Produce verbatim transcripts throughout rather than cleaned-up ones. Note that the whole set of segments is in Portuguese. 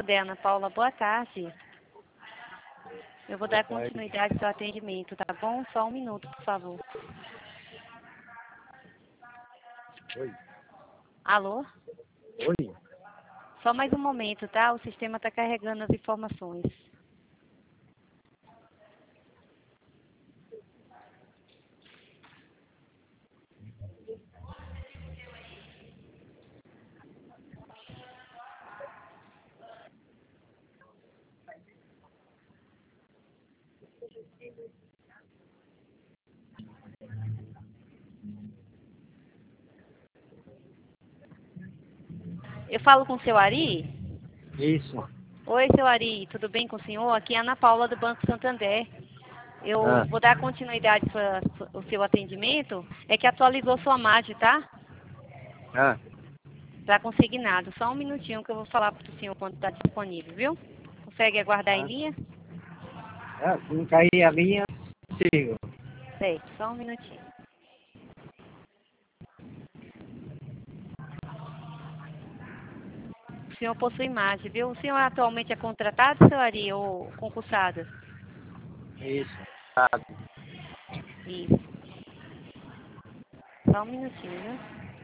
é Ana Paula, boa tarde. Eu vou dar Boa tarde. continuidade ao seu atendimento, tá bom? Só um minuto, por favor. Oi. Alô? Oi. Só mais um momento, tá? O sistema está carregando as informações. Eu falo com o seu Ari? Isso. Oi, seu Ari, tudo bem com o senhor? Aqui é a Ana Paula do Banco Santander. Eu Ah. vou dar continuidade ao seu atendimento. É que atualizou sua margem, tá? Ah. Está consignado. Só um minutinho que eu vou falar para o senhor quando está disponível, viu? Consegue aguardar Ah. em linha? Ah, se não cair a linha, sigo. Certo, só um minutinho. O senhor possui margem, viu? O senhor atualmente é contratado, seu Ari, ou concursado? Isso. Tá. Isso. Só um minutinho, viu?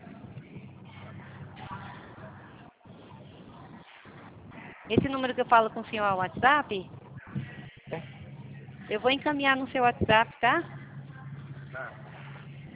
Esse número que eu falo com o senhor é o WhatsApp? Eu vou encaminhar no seu WhatsApp, tá?